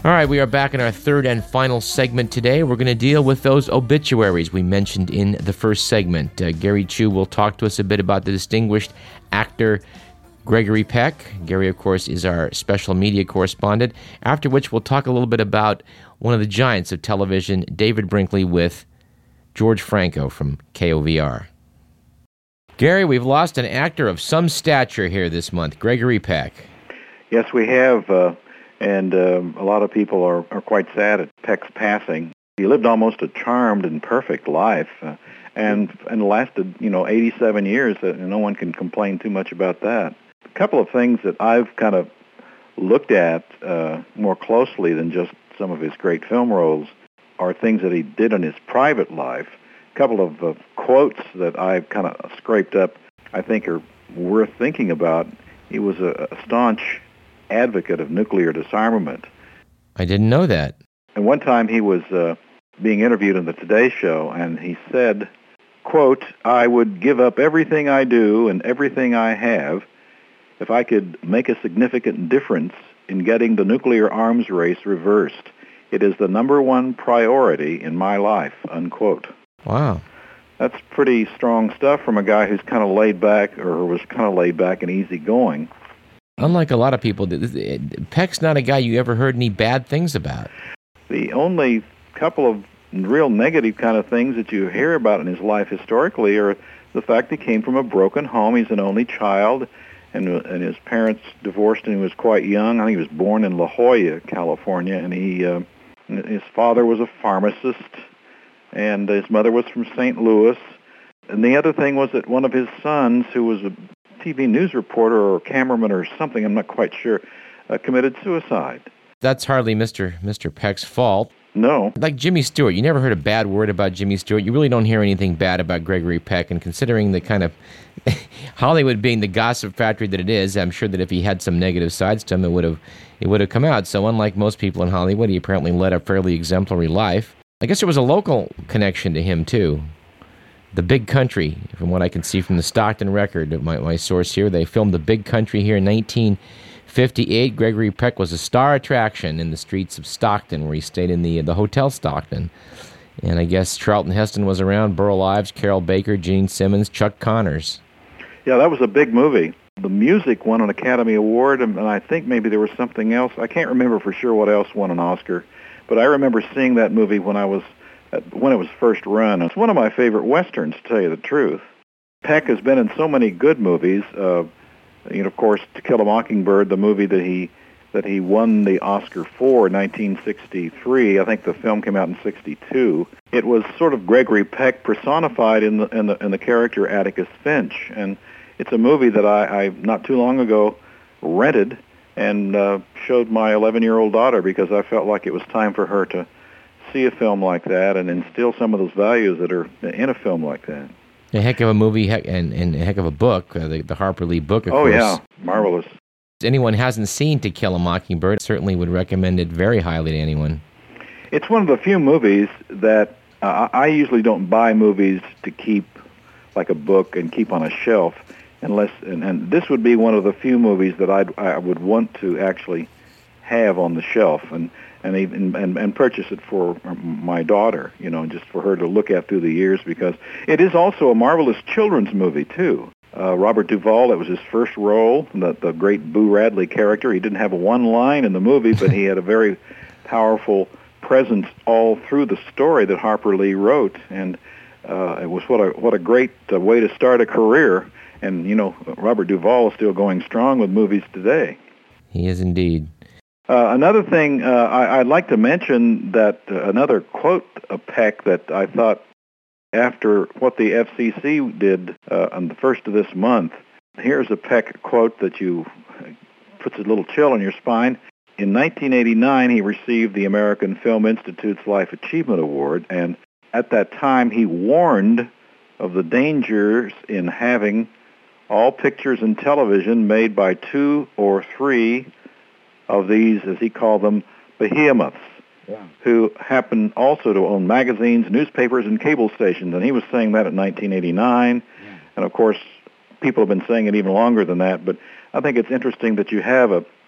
All right, we are back in our third and final segment today. We're going to deal with those obituaries we mentioned in the first segment. Gary Chu will talk to us a bit about the distinguished actor Gregory Peck. Gary, of course, is our special media correspondent, after which we'll talk a little bit about one of the giants of television, David Brinkley, with George Franco from KOVR. Gary, we've lost an actor of some stature here this month, Gregory Peck. Yes, we have, and a lot of people are quite sad at Peck's passing. He lived almost a charmed and perfect life, and lasted, 87 years. No one can complain too much about that. A couple of things that I've kind of looked at more closely than just some of his great film roles are things that he did in his private life. A couple of quotes that I've kind of scraped up I think are worth thinking about. He was a staunch advocate of nuclear disarmament. I didn't know that. And one time he was being interviewed on the Today Show, and he said, quote, "I would give up everything I do and everything I have if I could make a significant difference in getting the nuclear arms race reversed. It is the number one priority in my life," unquote. Wow. That's pretty strong stuff from a guy who's kind of laid back, or was kind of laid back and easygoing. Unlike a lot of people, Peck's not a guy you ever heard any bad things about. The only couple of real negative kind of things that you hear about in his life historically are the fact he came from a broken home. He's an only child, and his parents divorced when he was quite young. I think he was born in La Jolla, California, and his father was a pharmacist, and his mother was from St. Louis. And the other thing was that one of his sons, who was a TV news reporter or cameraman or something, I'm not quite sure, committed suicide. That's hardly Mr. Peck's fault. No. Like Jimmy Stewart, you never heard a bad word about Jimmy Stewart. You really don't hear anything bad about Gregory Peck, and considering the kind of Hollywood being the gossip factory that it is, I'm sure that if he had some negative sides to him, it would have come out. So unlike most people in Hollywood, he apparently led a fairly exemplary life. I guess there was a local connection to him, too. The Big Country, from what I can see from the Stockton Record, my source here, they filmed The Big Country here in 1958. Gregory Peck was a star attraction in the streets of Stockton, where he stayed in the Hotel Stockton. And I guess Charlton Heston was around, Burl Ives, Carol Baker, Gene Simmons, Chuck Connors. Yeah, that was a big movie. The music won an Academy Award, and I think maybe there was something else. I can't remember for sure what else won an Oscar, but I remember seeing that movie when it was first run. It's one of my favorite Westerns, to tell you the truth. Peck has been in so many good movies. Of course, To Kill a Mockingbird, the movie that he won the Oscar for in 1963. I think the film came out in '62. It was sort of Gregory Peck personified in the character Atticus Finch, and it's a movie that I not too long ago rented and showed my 11-year-old daughter, because I felt like it was time for her to see a film like that and instill some of those values that are in a film like that. A heck of a movie and a heck of a book, the Harper Lee book, of course. Oh, yeah. Marvelous. Anyone hasn't seen To Kill a Mockingbird certainly would recommend it very highly to anyone. It's one of the few movies that I usually don't buy movies to keep like a book and keep on a shelf, and this would be one of the few movies that I would want to actually have on the shelf and purchase it for my daughter, just for her to look at through the years, because it is also a marvelous children's movie too. Robert Duvall, that was his first role, the great Boo Radley character. He didn't have one line in the movie, but he had a very powerful presence all through the story that Harper Lee wrote, and it was what a great way to start a career. And Robert Duvall is still going strong with movies today. He is indeed. Another thing I'd like to mention, that another quote of Peck that I thought, after what the FCC did on the first of this month, here's a Peck quote that puts a little chill in your spine. In 1989, he received the American Film Institute's Life Achievement Award, and at that time he warned of the dangers in having all pictures and television made by 2 or 3 of these, as he called them, behemoths, who happen also to own magazines, newspapers, and cable stations. And he was saying that in 1989. Yeah. And, of course, people have been saying it even longer than that. But I think it's interesting that you have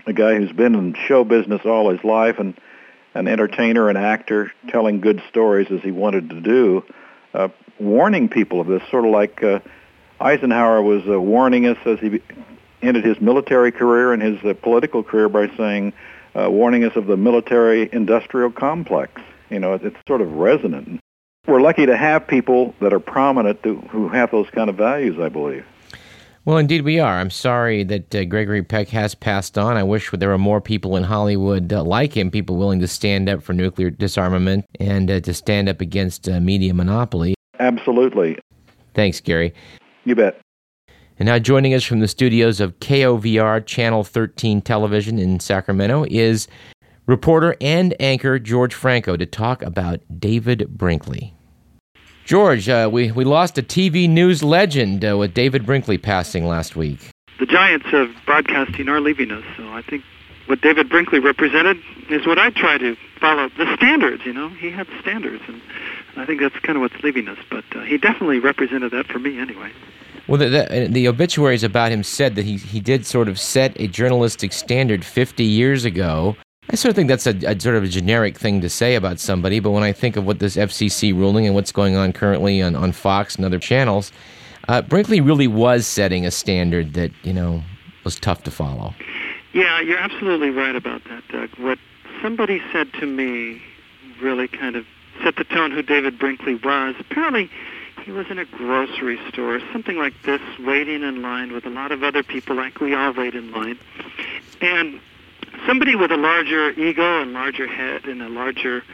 a guy who's been in show business all his life and an entertainer, an actor, telling good stories as he wanted to do, warning people of this, sort of like Eisenhower was warning us as he ended his military career and his political career by saying, warning us of the military-industrial complex. You know, it's sort of resonant. We're lucky to have people that are prominent who have those kind of values, I believe. Well, indeed we are. I'm sorry that Gregory Peck has passed on. I wish there were more people in Hollywood like him, people willing to stand up for nuclear disarmament and to stand up against media monopoly. Absolutely. Thanks, Gary. You bet. And now joining us from the studios of KOVR Channel 13 Television in Sacramento is reporter and anchor George Franco to talk about David Brinkley. George, we lost a TV news legend with David Brinkley passing last week. The giants of broadcasting are leaving us, so I think what David Brinkley represented is what I try to follow, the standards, you know. He had standards, and I think that's kind of what's leaving us, but he definitely represented that for me anyway. Well, the obituaries about him said that he did sort of set a journalistic standard 50 years ago. I sort of think that's a sort of a generic thing to say about somebody, but when I think of what this FCC ruling and what's going on currently on Fox and other channels, Brinkley really was setting a standard that, you know, was tough to follow. Yeah, you're absolutely right about that, Doug. What somebody said to me really kind of set the tone who David Brinkley was. Apparently, he was in a grocery store, something like this, waiting in line with a lot of other people, like we all wait in line. And somebody with a larger ego and larger head and a larger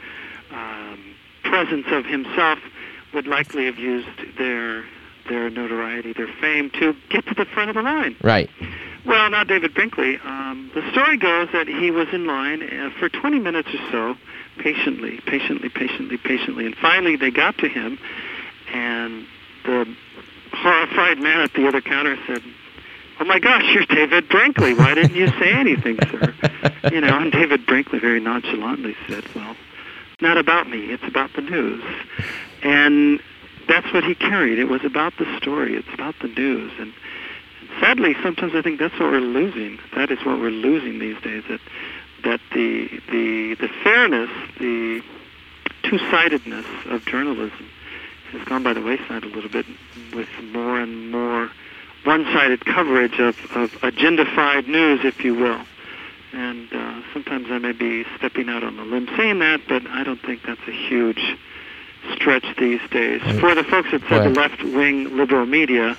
presence of himself would likely have used their notoriety, their fame, to get to the front of the line. Right. Well, not David Brinkley. The story goes that he was in line for 20 minutes or so, patiently, and finally they got to him, and the horrified man at the other counter said, "Oh my gosh, you're David Brinkley. Why didn't you say anything, sir?" You know, and David Brinkley very nonchalantly said, "Well, not about me. It's about the news." And that's what he carried. It was about the story. It's about the news. And sadly, sometimes I think that's what we're losing. That is what we're losing these days. That the fairness, the two-sidedness of journalism has gone by the wayside a little bit with more and more one-sided coverage of agendified news, if you will. And sometimes I may be stepping out on a limb saying that, but I don't think that's a huge stretch these days. For the folks that said the left-wing liberal media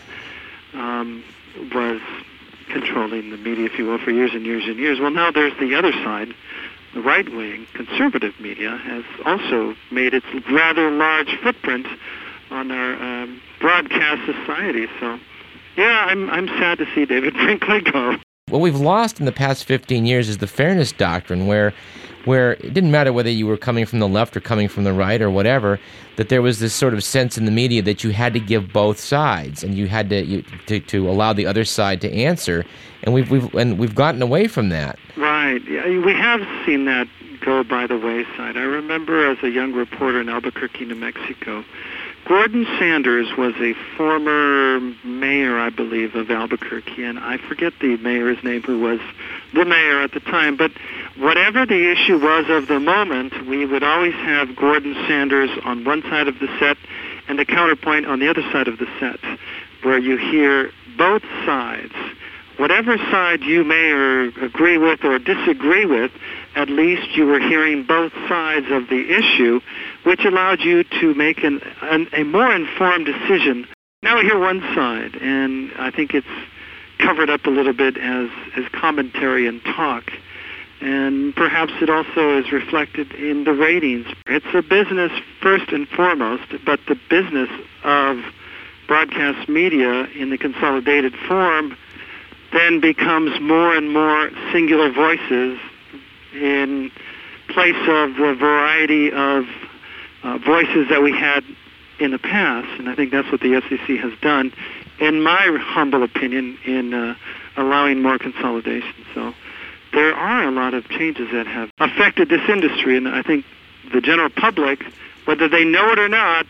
was controlling the media, if you will, for years and years and years, well, now there's the other side. The right-wing conservative media has also made its rather large footprint on our broadcast society. So, yeah, I'm sad to see David Brinkley go. What we've lost in the past 15 years is the fairness doctrine, where it didn't matter whether you were coming from the left or coming from the right or whatever, that there was this sort of sense in the media that you had to give both sides, and you had to allow the other side to answer, and we've gotten away from that. Right. Yeah, we have seen that go by the wayside. I remember as a young reporter in Albuquerque, New Mexico, Gordon Sanders was a former mayor, I believe, of Albuquerque, and I forget the mayor's name who was the mayor at the time, but whatever the issue was of the moment, we would always have Gordon Sanders on one side of the set and a counterpoint on the other side of the set, where you hear both sides. Whatever side you may agree with or disagree with, at least you were hearing both sides of the issue, which allowed you to make a more informed decision. Now we hear one side, and I think it's covered up a little bit as commentary and talk. And perhaps it also is reflected in the ratings. It's a business first and foremost, but the business of broadcast media in the consolidated form then becomes more and more singular voices in place of the variety of voices that we had in the past. And I think that's what the FCC has done, in my humble opinion, in allowing more consolidation. So there are a lot of changes that have affected this industry, and I think the general public, whether they know it or not,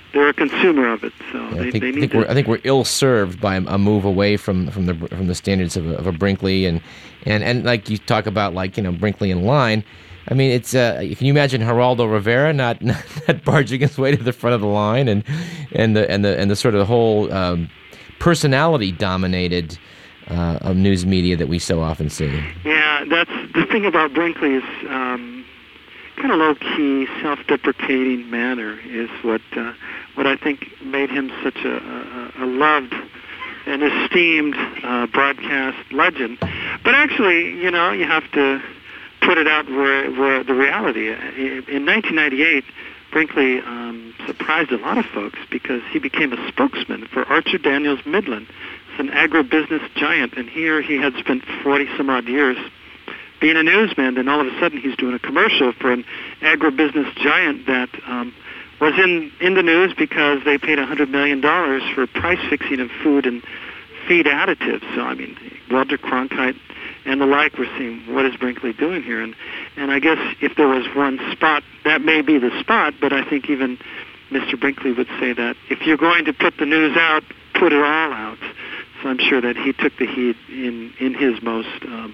they're a consumer of it. So Yeah, I think we're ill-served by a move away from the standards of a Brinkley and like you talk about, like, Brinkley in line. I mean, it's can you imagine Geraldo Rivera not barging his way to the front of the line and the sort of the whole personality dominated of news media that we so often see. Yeah, that's the thing about Brinkley is kind of low-key, self-deprecating manner is what I think made him such a loved and esteemed broadcast legend. But actually, you have to put it out where the reality. In 1998, Brinkley surprised a lot of folks because he became a spokesman for Archer Daniels Midland. It's an agribusiness giant, and here he had spent 40-some-odd years being a newsman, and all of a sudden he's doing a commercial for an agribusiness giant that was in the news because they paid $100 million for price fixing of food and feed additives. So, I mean, Walter Cronkite and the like were seeing, what is Brinkley doing here? And I guess if there was one spot, that may be the spot, but I think even Mr. Brinkley would say that if you're going to put the news out, put it all out. So I'm sure that he took the heat in his most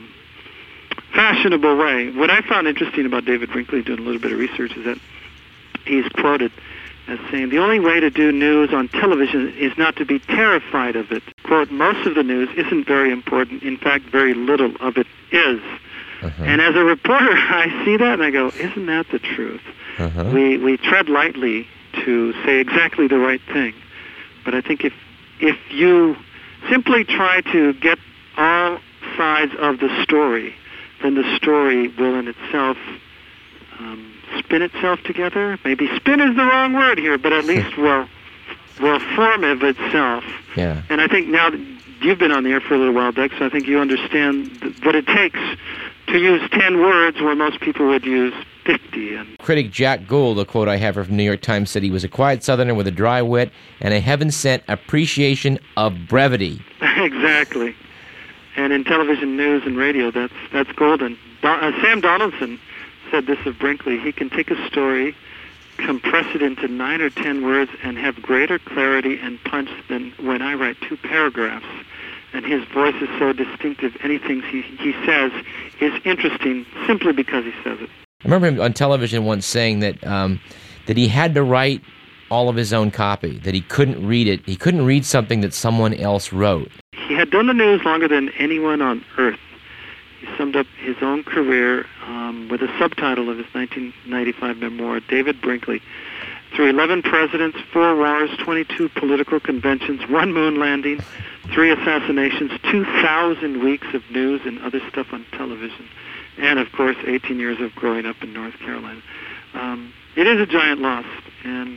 fashionable way. What I found interesting about David Brinkley, doing a little bit of research, is that he's quoted as saying, the only way to do news on television is not to be terrified of it. Quote, most of the news isn't very important. In fact, very little of it is. Uh-huh. And as a reporter, I see that and I go, isn't that the truth? Uh-huh. We tread lightly to say exactly the right thing. But I think if you simply try to get all sides of the story, then the story will in itself spin itself together. Maybe spin is the wrong word here, but at least will form of itself. Yeah. And I think now that you've been on the air for a little while, Dex, so I think you understand what it takes to use 10 words where most people would use 50. And critic Jack Gould, a quote I have from New York Times, said he was a quiet Southerner with a dry wit and a heaven-sent appreciation of brevity. Exactly. And in television, news, and radio, that's golden. Sam Donaldson said this of Brinkley: he can take a story, compress it into 9 or 10 words, and have greater clarity and punch than when I write 2 paragraphs. And his voice is so distinctive, anything he says is interesting simply because he says it. I remember him on television once saying that that he had to write all of his own copy, that he couldn't read it. He couldn't read something that someone else wrote. He had done the news longer than anyone on earth. He summed up his own career with a subtitle of his 1995 memoir, David Brinkley, through 11 presidents, 4 wars, 22 political conventions, 1 moon landing, 3 assassinations, 2,000 weeks of news and other stuff on television, and, of course, 18 years of growing up in North Carolina. It is a giant loss, and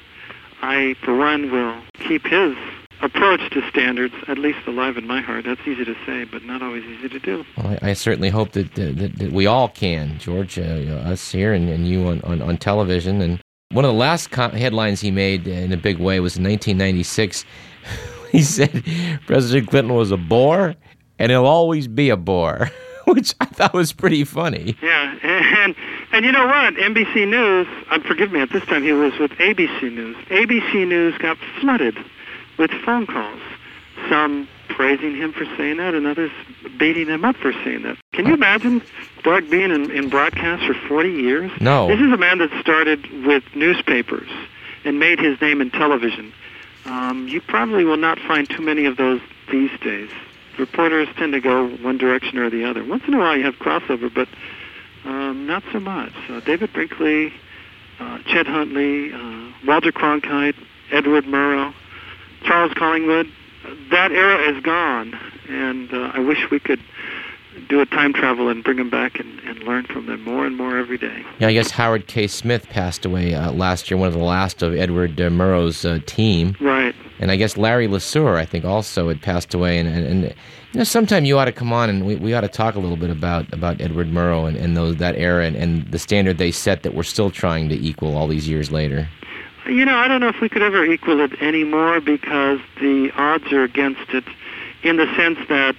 I, for one, will keep his approach to standards at least alive in my heart. That's easy to say, but not always easy to do. Well, I certainly hope that we all can, George, us here and you on television. And one of the last headlines he made in a big way was in 1996. He said President Clinton was a bore, and he'll always be a bore, which I thought was pretty funny. Yeah, and you know what? NBC News, forgive me, at this time he was with ABC News. ABC News got flooded with phone calls, some praising him for saying that and others beating him up for saying that. Can you imagine Doug being in broadcast for 40 years? No. This is a man that started with newspapers and made his name in television. You probably will not find too many of those these days. Reporters tend to go one direction or the other. Once in a while you have crossover, but not so much. David Brinkley, Chet Huntley, Walter Cronkite, Edward Murrow, Charles Collingwood, that era is gone, and I wish we could do a time travel and bring them back and learn from them more and more every day. Yeah, I guess Howard K. Smith passed away last year, one of the last of Edward Murrow's team. Right. And I guess Larry LeSueur, I think, also had passed away. And you know, sometime you ought to come on and we ought to talk a little bit about Edward Murrow and that era and the standard they set that we're still trying to equal all these years later. You know, I don't know if we could ever equal it anymore because the odds are against it in the sense that,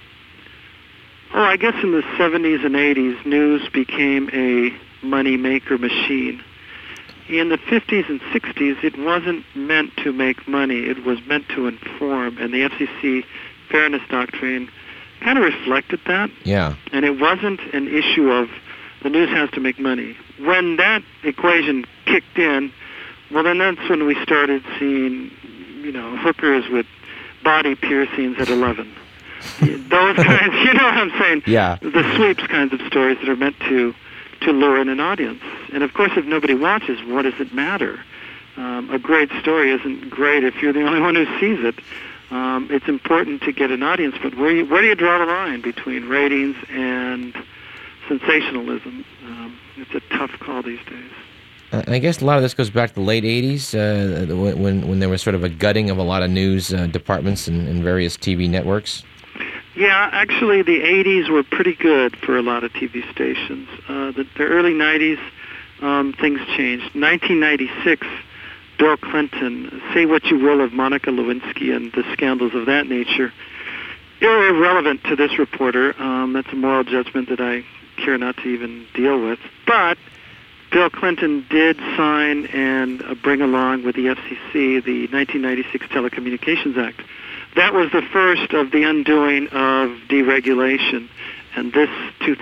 I guess in the 70s and 80s, news became a money-maker machine. in the 50s and 60s, it wasn't meant to make money. It was meant to inform, and the FCC fairness doctrine kind of reflected that. Yeah. And it wasn't an issue of the news has to make money. When that equation kicked in, well, then that's when we started seeing, hookers with body piercings at 11. Those kinds, you know what I'm saying? Yeah. The sweeps kinds of stories that are meant to lure in an audience. And of course, if nobody watches, what does it matter? A great story isn't great if you're the only one who sees it. It's important to get an audience, but where do you draw the line between ratings and sensationalism? It's a tough call these days. I guess a lot of this goes back to the late 80s, when there was sort of a gutting of a lot of news departments and various TV networks. Yeah, actually the 80s were pretty good for a lot of TV stations. The early 90s, things changed. 1996, Bill Clinton, say what you will of Monica Lewinsky and the scandals of that nature, irrelevant to this reporter. That's a moral judgment that I care not to even deal with. But Bill Clinton did sign and bring along with the FCC the 1996 Telecommunications Act. That was the first of the undoing of deregulation, and this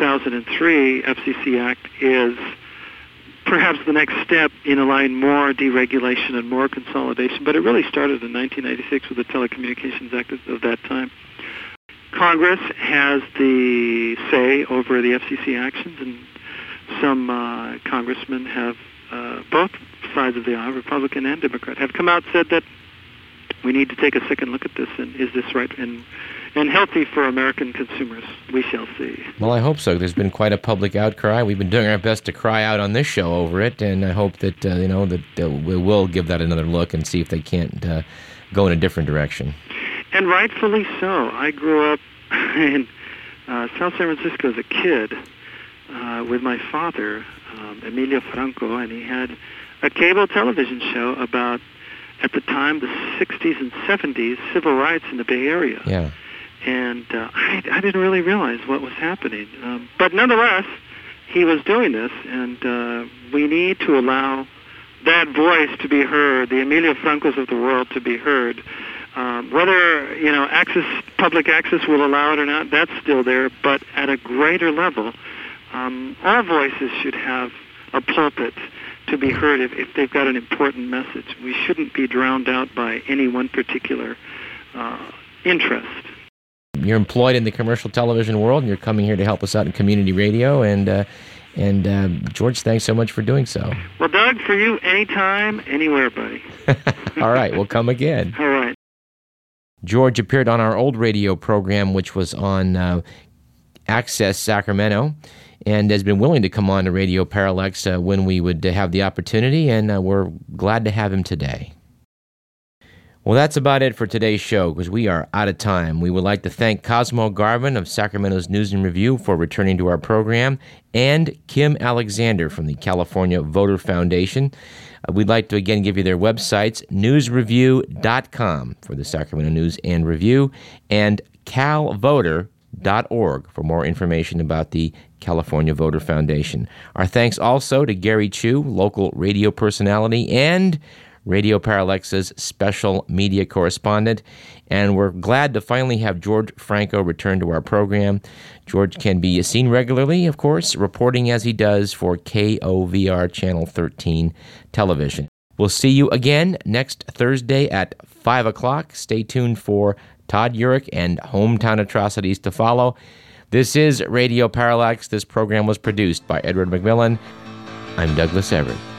2003 FCC Act is perhaps the next step in allowing more deregulation and more consolidation, but it really started in 1996 with the Telecommunications Act of that time. Congress has the say over the FCC actions, and some congressmen have, both sides of the aisle, Republican and Democrat, have come out and said that we need to take a second look at this, and is this right and healthy for American consumers? We shall see. Well, I hope so. There's been quite a public outcry. We've been doing our best to cry out on this show over it, and I hope that we will give that another look and see if they can't go in a different direction. And rightfully so. I grew up in South San Francisco as a kid with my father, Emilio Franco, and he had a cable television show about, at the time, the 60s and 70s civil rights in the Bay Area. Yeah. And I didn't really realize what was happening. But nonetheless, he was doing this, and we need to allow that voice to be heard, the Emilio Francos of the world to be heard. Whether, public access will allow it or not, that's still there, but at a greater level, all voices should have a pulpit to be heard if they've got an important message. We shouldn't be drowned out by any one particular interest. You're employed in the commercial television world, and you're coming here to help us out in community radio, and George, thanks so much for doing so. Well, Doug, for you, anytime, anywhere, buddy. All right, we'll come again. All right. George appeared on our old radio program, which was on Access Sacramento, and has been willing to come on to Radio Parallax when we would have the opportunity, and we're glad to have him today. Well, that's about it for today's show, because we are out of time. We would like to thank Cosmo Garvin of Sacramento's News and Review for returning to our program, and Kim Alexander from the California Voter Foundation. We'd like to again give you their websites, newsreview.com for the Sacramento News and Review, and calvoter.org for more information about the California Voter Foundation. Our thanks also to Gary Chu, local radio personality and Radio Parallax's special media correspondent, and we're glad to finally have George Franco return to our program. George can be seen regularly, of course, reporting as he does for KOVR Channel 13 television. We'll see you again next Thursday at 5 o'clock. Stay tuned for Todd Urich and Hometown Atrocities to follow. This is Radio Parallax. This program was produced by Edward McMillan. I'm Douglas Everett.